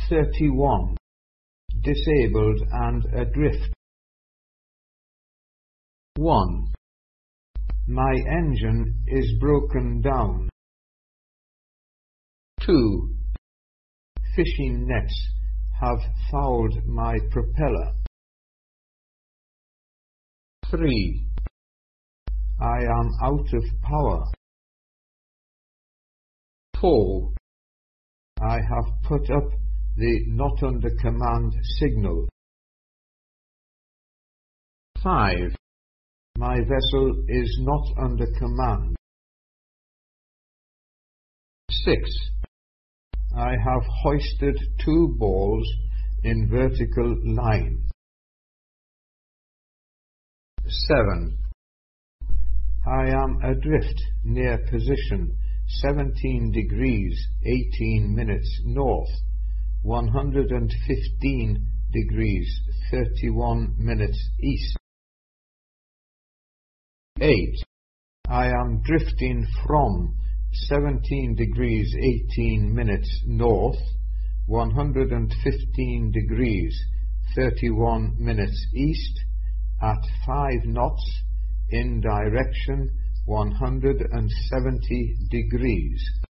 31. Disabled and adrift. 1. My engine is broken down. 2. Fishing nets have fouled my propeller. 3. I am out of power. 4. I have put up the not under command signal. 5. My vessel is not under command. 6. I have hoisted 2 balls in vertical line. 7. I am adrift near position 17 degrees 18 minutes north, 115 degrees 31 minutes east. 8. I am drifting from 17 degrees 18 minutes north, 115 degrees 31 minutes east at 5 knots in direction 170 degrees.